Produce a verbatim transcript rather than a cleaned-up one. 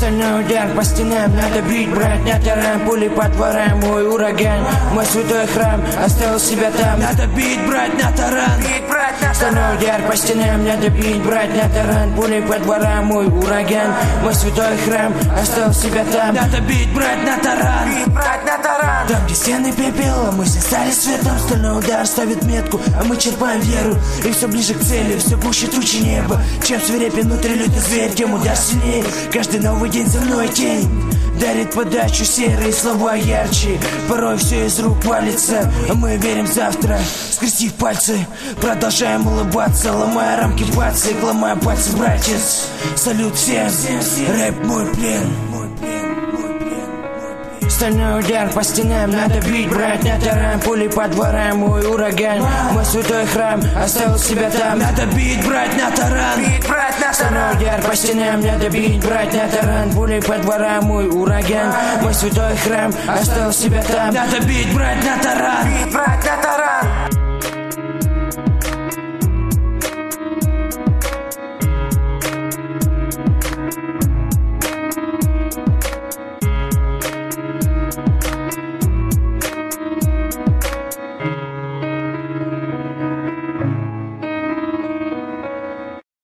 Стальной удар по стенам, надо бить, брать на таран. Пули по дворам, мой ураган. Мой святой храм, оставил себя там. Надо бить, брать на таран. Стальной удар по стенам, надо бить, брать на таран. Пули по дворам, мой ураган. Мой святой храм, оставил себя там. Надо бить, брать на таран. Там, где стены пепела, мы все стали светом. Стальной удар ставит метку, а мы черпаем веру. И все ближе к цели, все гуще тучи неба. Чем свирепее внутри лютый зверь, тем удар сильнее. Каждый новый день за мной тень дарит подачу, серые слова ярче. Порой все из рук валится, а мы верим завтра. Скрестив пальцы, продолжаем улыбаться, ломая рамки пальцев, ломая пальцы, братец. Салют всем, рэп мой плен. Стальной удар по стенам, надо бить, брать на таран. Пули по дворам, мой ураган. Мой святой храм, оставил себя там. Надо бить, брать на таран. Стальной удар по стенам, надо бить, брать на таран. Пули по дворам, мой ураган. Мой святой храм, оставил себя там. Надо бить, брать на таран.